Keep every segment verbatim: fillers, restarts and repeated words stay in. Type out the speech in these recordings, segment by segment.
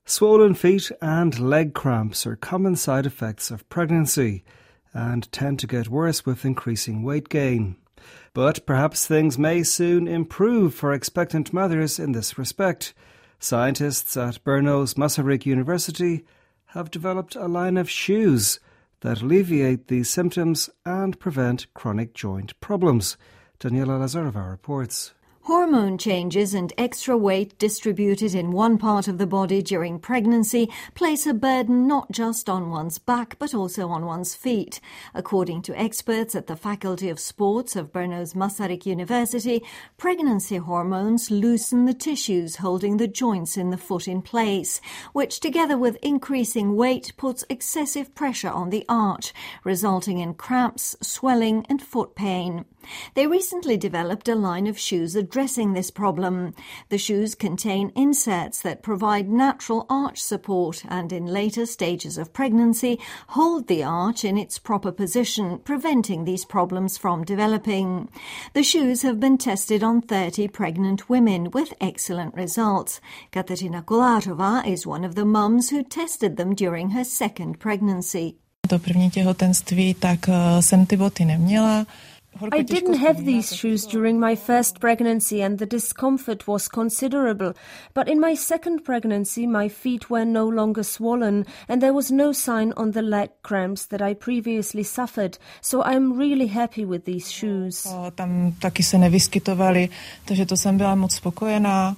Swollen feet and leg cramps are common side effects of pregnancy and tend to get worse with increasing weight gain. But perhaps things may soon improve for expectant mothers in this respect. Scientists at Brno's Masaryk University have developed a line of shoes that alleviate these symptoms and prevent chronic joint problems. Daniela Lazarova reports. Hormone changes and extra weight distributed in one part of the body during pregnancy place a burden not just on one's back but also on one's feet. According to experts at the Faculty of Sports of Brno's Masaryk University, pregnancy hormones loosen the tissues holding the joints in the foot in place, which together with increasing weight puts excessive pressure on the arch, resulting in cramps, swelling and foot pain. They recently developed a line of shoes addressing this problem. The shoes contain inserts that provide natural arch support and in later stages of pregnancy hold the arch in its proper position, preventing these problems from developing. The shoes have been tested on thirty pregnant women with excellent results. Kateřina Kolářová is one of the mums who tested them during her second pregnancy. To první těhotenství, tak jsem ty boty neměla. I didn't have these shoes during my first pregnancy and the discomfort was considerable, but in my second pregnancy my feet were no longer swollen and there was no sign on the leg cramps that I previously suffered, so I'm really happy with these shoes. Tam taky se nevyskytovaly, takže to jsem byla moc spokojená.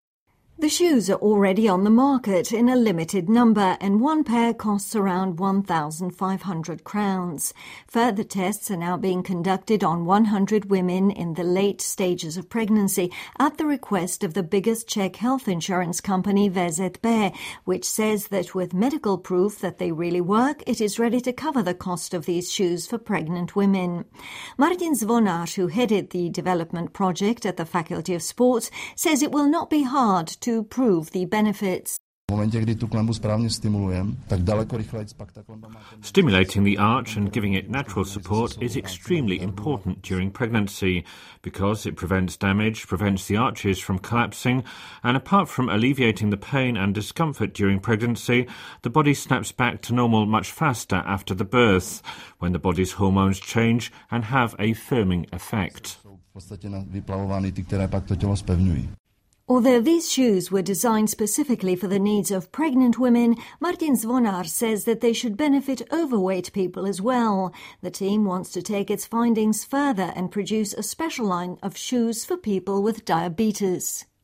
The shoes are already on the market in a limited number and one pair costs around one thousand five hundred crowns. Further tests are now being conducted on one hundred women in the late stages of pregnancy at the request of the biggest Czech health insurance company V Z B, which says that with medical proof that they really work, it is ready to cover the cost of these shoes for pregnant women. Martin Zvonář, who headed the development project at the Faculty of Sports, says it will not be hard to to prove the benefits. Stimulating the arch and giving it natural support is extremely important during pregnancy because it prevents damage, prevents the arches from collapsing, and apart from alleviating the pain and discomfort during pregnancy, the body snaps back to normal much faster after the birth, when the body's hormones change and have a firming effect. Although these shoes were designed specifically for the needs of pregnant women, Martin Zvonář says that they should benefit overweight people as well. The team wants to take its findings further and produce a special line of shoes for people with diabetes.